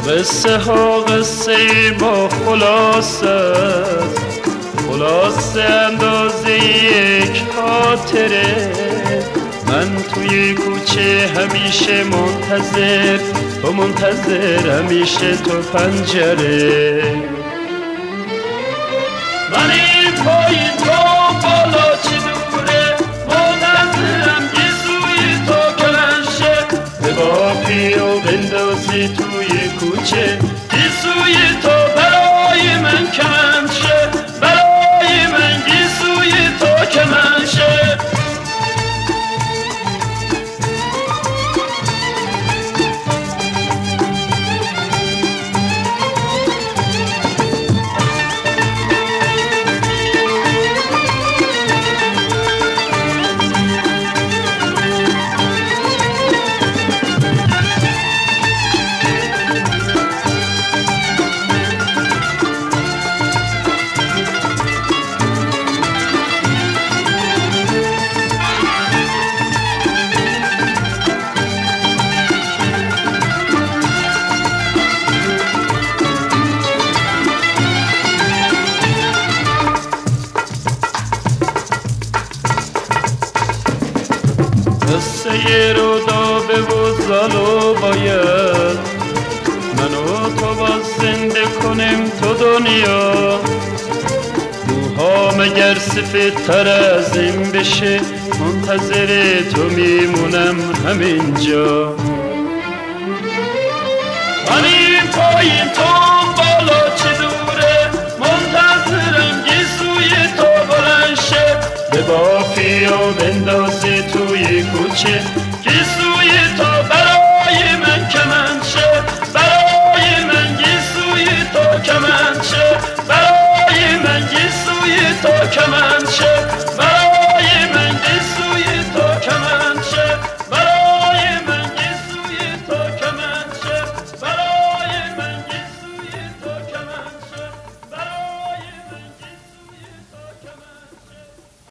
قصه ها قصه ما خلاصه اندازه یک خاطره. من توی کوچه همیشه منتظر همیشه تو پنجره. من این پایین تو بالا چی دوره، منتظرم گیسوی تو کلنشه. به باقی و بندازی توی کوچه، گیسوی تو برای من کمنشه، برای من گیسوی تو کمنشه. قصه رودابه و زالو باید من و تو باز زنده کنیم تو دنیا. موهام اگر سفید تر از این بشه، منتظر تو میمونم همینجا. من این پایین تو بالا چه دوره، منتظرم گیسوی تو بلند شه. به بافی و بندازی توی کوچه، گیسوی تو برای من کمند شه، برای من گیسوی تو کمند شه، برای من گیسوی تو کمند شه.